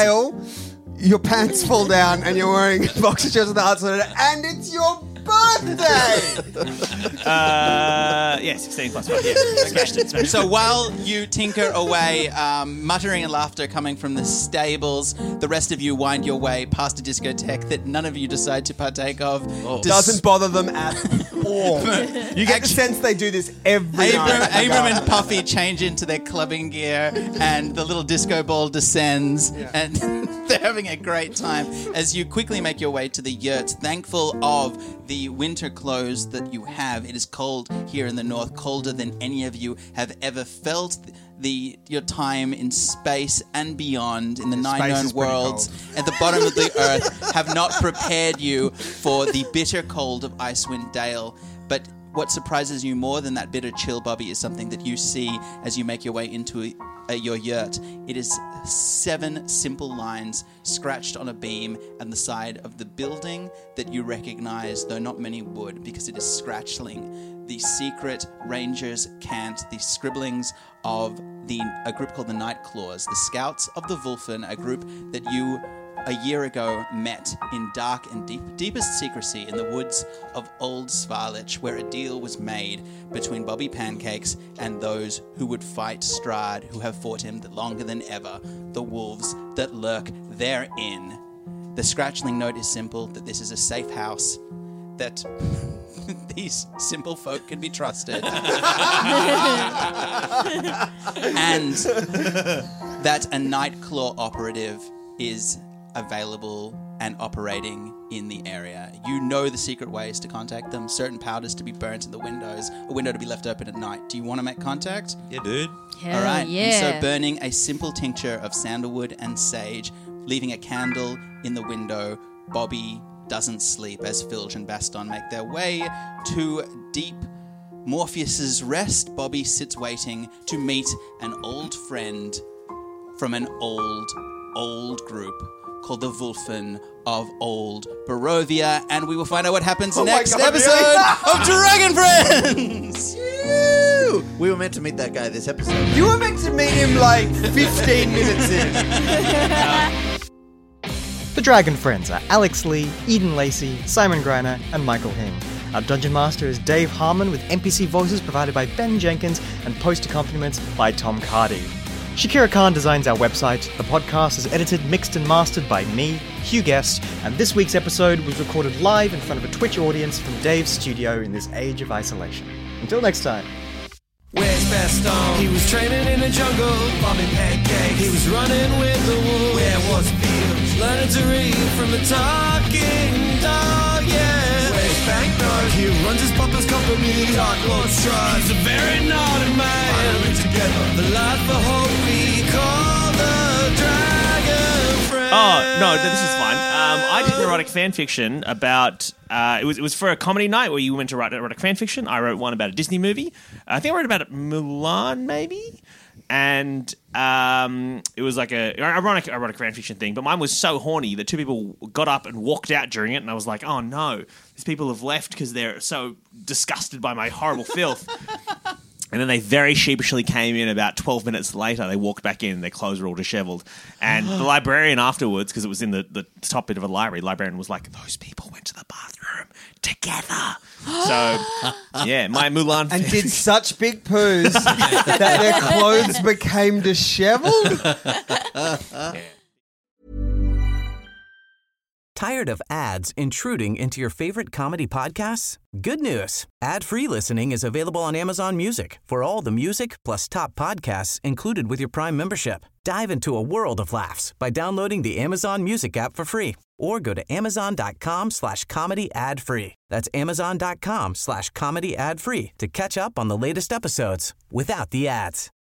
Dale, your pants fall down and you're wearing boxer shorts with the hearts on it, and it's your birthday. Uh, yeah, sixteen plus one. Yeah, smashed it, smashed it. So while you tinker away, um, muttering and laughter coming from the stables, the rest of you wind your way past a discotheque that none of you decide to partake of. Oh. Doesn't bother them at all. You get the sense they do this every Abram, night. Abram and Puffy change into their clubbing gear, and the little disco ball descends, Yeah. and they're having a great time as you quickly make your way to the yurt, thankful of the winter clothes that you have. It is cold here in the north, colder than any of you have ever felt. The your time in space and beyond, in the nine Space known is pretty worlds cold. at the bottom of the earth, have not prepared you for the bitter cold of Icewind Dale. But what surprises you more than that bitter chill, Bobby, is something that you see as you make your way into a, a, your yurt. It is seven simple lines scratched on a beam on the side of the building that you recognize, though not many would, because it is scratchling the secret Rangers Cant, the scribblings of the a group called the Nightclaws, the Scouts of the Vulfin, a group that you a year ago met in dark and deep, deepest secrecy in the woods of Old Svarlich, where a deal was made between Bobby Pancakes and those who would fight Strahd, who have fought him longer than ever, the wolves that lurk therein. The scratchling note is simple, that this is a safe house, that these simple folk can be trusted. And that a Nightclaw operative is available and operating in the area. You know the secret ways to contact them, certain powders to be burnt in the windows, a window to be left open at night. Do you want to make contact? Yeah, dude. Hell All right. yeah. And so burning a simple tincture of sandalwood and sage, leaving a candle in the window, Bobby doesn't sleep as Filge and Baston make their way to deep Morpheus's rest. Bobby sits waiting to meet an old friend from an old, old group called the Vulfin of Old Barovia, and we will find out what happens Oh my next God, episode really? of Dragon Friends! Woo! We were meant to meet that guy this episode. You were meant to meet him like fifteen minutes in. The Dragon Friends are Alex Lee, Eden Lacey, Simon Greiner, and Michael Hing. Our Dungeon Master is Dave Harmon, with N P C voices provided by Ben Jenkins and post accompaniments by Tom Cardy. Shakira Khan designs our website. The podcast is edited, mixed and mastered by me, Hugh Guest, and this week's episode was recorded live in front of a Twitch audience from Dave's studio in this age of isolation. Until next time. Where's Baston? He was training in the jungle, bombing pancakes. He was running with the wolves. Where was Fields? Learning to read from the talking dog, yeah. Where's Banknote? He runs his papa's company. Dark Lord Strahd. He's a very naughty man. Finally together. The life of hope we call the Dragon Friends. Oh no, this is fun. Um, I did an erotic fan fiction about. Uh, it was it was for a comedy night where you went to write erotic fan fiction. I wrote one about a Disney movie. I think I wrote about Mulan, maybe. And um, it was like a ironic erotic fan fiction thing. But mine was so horny that two people got up and walked out during it, and I was like, oh no, these people have left because they're so disgusted by my horrible filth. And then they very sheepishly came in about twelve minutes later. They walked back in, their clothes were all disheveled. And the librarian afterwards, because it was in the, the top bit of a library, the librarian was like, those people went to the bathroom together. So, yeah, my Mulan... And did such big poos that their clothes became disheveled? Yeah. Tired of ads intruding into your favorite comedy podcasts? Good news. Ad-free listening is available on Amazon Music for all the music plus top podcasts included with your Prime membership. Dive into a world of laughs by downloading the Amazon Music app for free or go to amazon.com slash comedy ad free. That's amazon.com slash comedy ad free to catch up on the latest episodes without the ads.